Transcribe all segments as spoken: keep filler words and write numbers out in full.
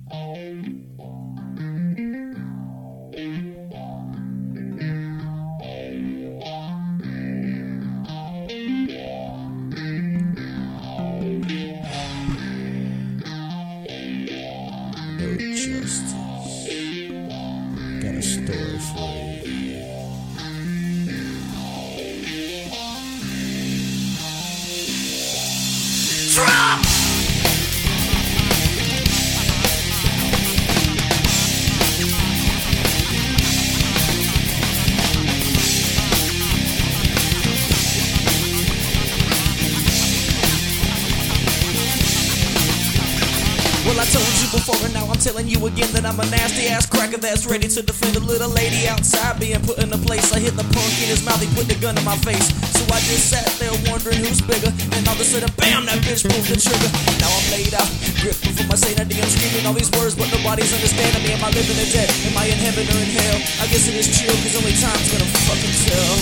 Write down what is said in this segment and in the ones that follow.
Justice. Got a story for you. Drop! Well, I told you before and now I'm telling you again that I'm a nasty ass cracker that's ready to defend a little lady outside being put in a place. I hit the punk in his mouth, he put the gun in my face. So I just sat there wondering who's bigger. And all of a sudden, bam, that bitch pulled the trigger. Now I'm laid out, gripped before my sanity. I'm screaming all these words, but nobody's understanding me. Am I living or dead? Am I in heaven or in hell? I guess it is chill, cause only time's gonna fucking tell.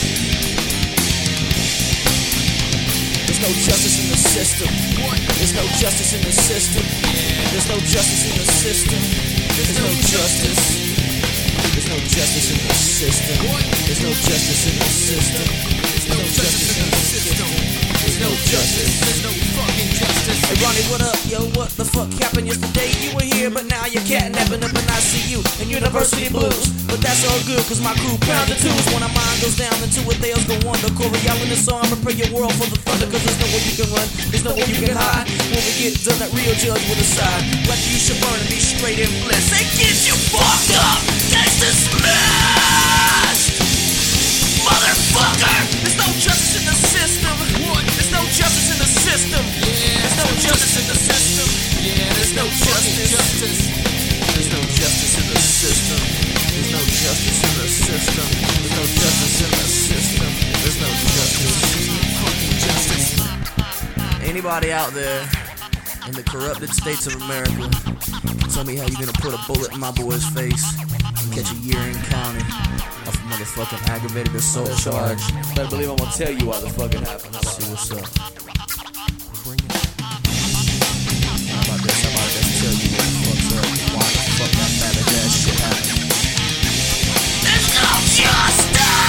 There's no justice in the system. There's no justice in the system. There's no justice in the system. There's no justice. There's no justice in the system. There's no justice in the system. There's no justice in the system. There's no justice. There's no fucking justice. Hey Ronnie, what up? Yo, what the fuck happened yesterday? You were here, but now you're catnapping up and I see you in University Blues. But that's all good, cause my crew pounded twos. When our mind goes down into it, they'll go under. Corey Allen is song, prepare your world for the thunder. Cause there's no way you can run, there's no way you can hide. When we get done, that real judge will decide whether you should burn and be straight in bliss. They get you fucked up, gangsta smashed, motherfucker. There's no justice in the system. What? There's no justice in the system. Yeah. There's no justice in the system. Yeah. There's no justice. justice. There's no justice in the system. There's no justice in the system. There's no justice in the system. There's no justice. There's no fucking justice. Anybody out there in the corrupted states of America, tell me how you gonna put a bullet in my boy's face and catch a year in county off a motherfucking aggravated assault charge? Better believe I'm gonna tell you why the fuck it happened. Let's see what's up. Bring it. How about this? How about this? Tell you what the fuck's up. Why the fuck that savage ass shit happened? There's no justice!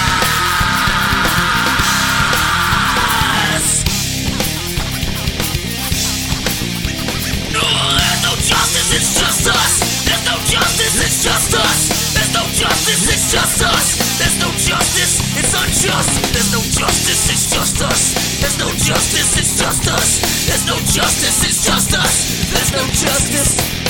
No, there's no justice, it's just us! There's no justice, it's just us! There's no justice, it's just us! There's no justice, it's unjust! There's no justice, it's just us! There's no justice, it's just us! There's no justice, it's just us! There's no justice!